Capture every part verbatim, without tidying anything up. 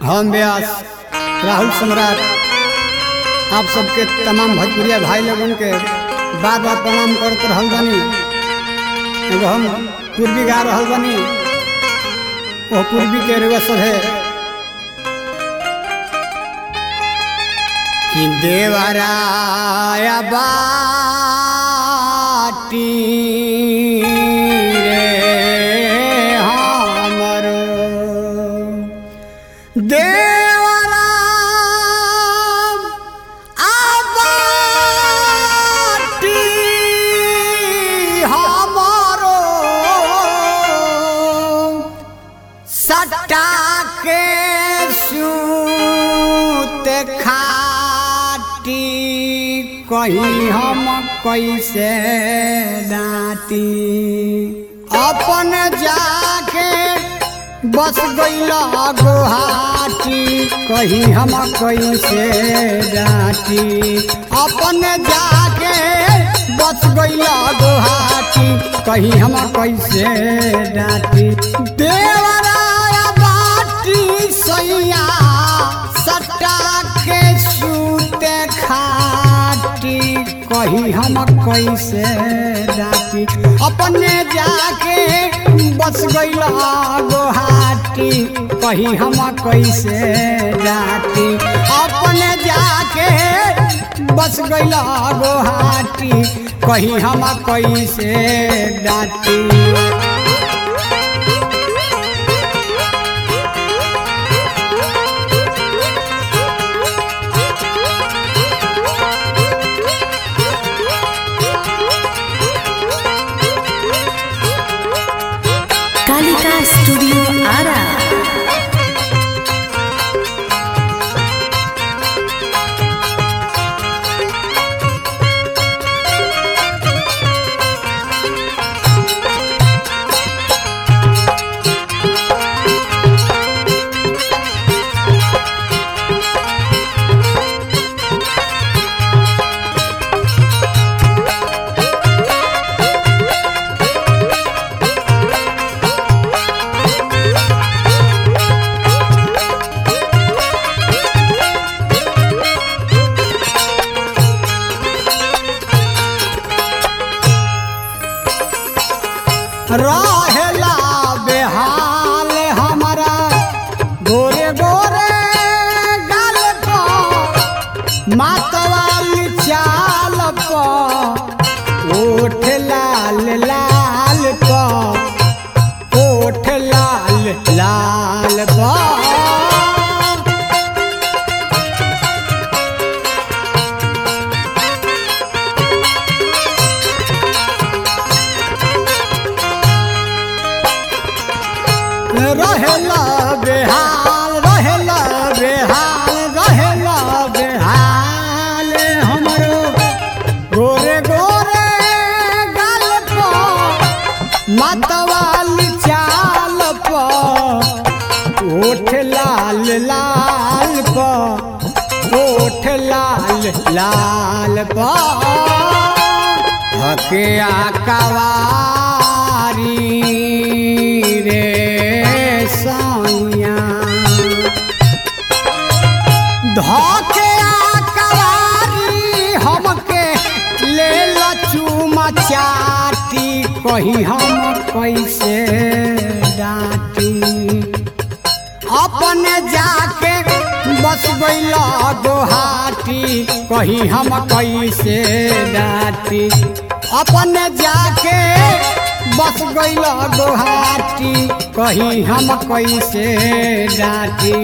हम व्यास राहुल सम्राट आप सबके तमाम भोजपुरिया भाई लोगन के बार बार प्रणाम करते रहल बानी। एगो हम पूर्वी गा रहल बानी, वो पूर्वी के रुआ सब है कि देवराया बाटी रे हमरो देवरा आबाटी हमरो सटा के सूते खाटी कहीं हम कैसे डांटी अपन जाके बस गईला गुहाटी कहीं हम कैसे डांटी अपन जाके बस गईला गुहाटी कहीं हम कैसे डांटी देवराया बाटी सैया सटा के सूते खाटी कहीं हम कैसे डांटी अपने जाके बस गईला गुहाटी कहीं हम कैसे डांटी अपने जाके बस गईला गुहाटी कहीं हम कैसे डांटी। कालिका स्टूडियो आरा। रहेला बेहाल हमारा गोरे गोरे गाल पर मातवाली चाल पर ओठ लाल लाल पर ओठ लाल लाल पर रहेला बेहाल रहेला बेहाल रहेला बेहाल हमरो गोरे गोरे गाल पर मतवाली चाल पर ओठ लाल लाल पर ओठ लाल लाल पर हके आकावारी रे धोके आकवारी हमके ले लचुमा चाटी कहीं हम कैसे डांटी अपने जाके बस गईला गुहाटी कहीं हम कैसे डांटी अपने जाके बस गईला गुहाटी कहीं हम कैसे डांटी।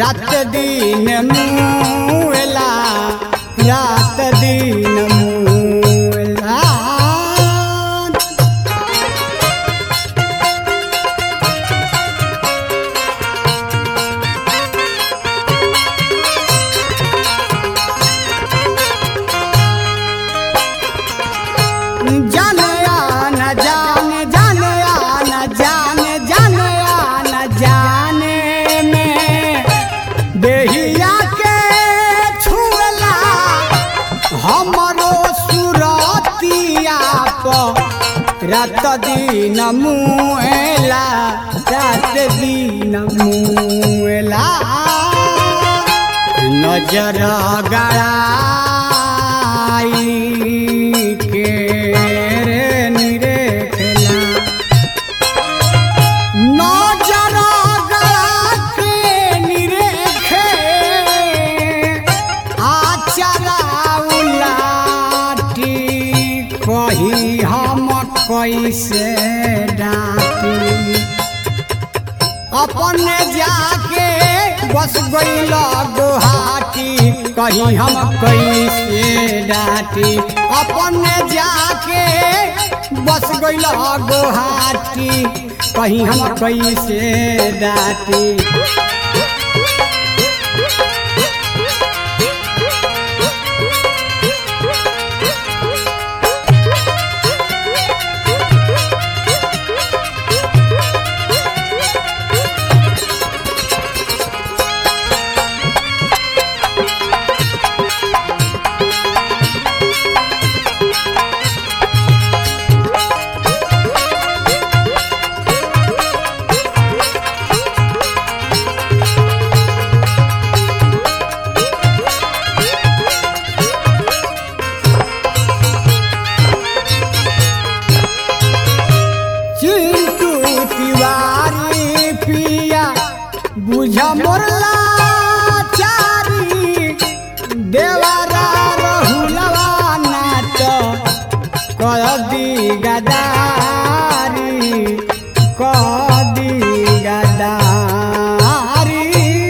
रात दिन मुएला रात दिन मुएला जाने आना जाने जाने आना जाने जाने आना जाने में देहिया के छुएला हमरो सुरतिया पर रात दिन मुएला रात दिन मुएला नजर गड़ाई के रे निरेखला नजर गड़ा के निरेखे आचरा उलाटी कही हम कैसे डाटी अपने जाके बस गईल गुहाटी कहीं हम कैसे डाटी अपने जाके बस गईल गुहाटी कहीं हम कैसे डाटी बुझ मोरला चारी देवरा रहुलवा नाट कदी गदारी कदी गदारी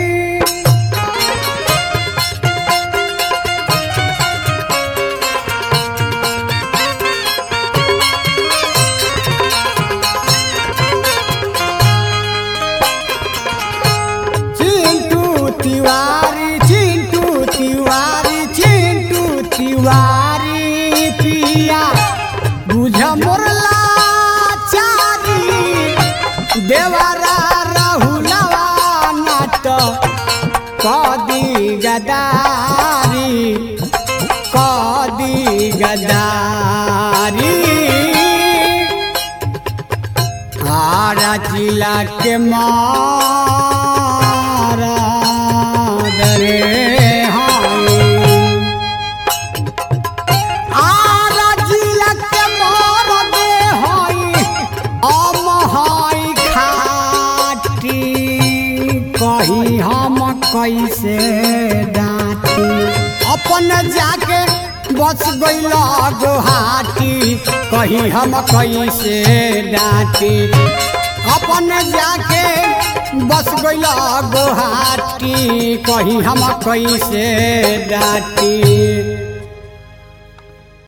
तिवारी चिंटू तिवारी चिंटू तिवारी पिया बुझ मोरला चारी देवरा रहुलवा नाट कदी गदारी कदी गदारी आरा जिला के मारा दरे हाय आरा जिला के मारा दे हाय हम हाय खाटी कही हम कैसे डाटी अपन जाके बस गईल गुहाटी कहीं हम कैसे डाटी अपन जाके बस गईल गुहाटी कहीं हम कैसे डाटी।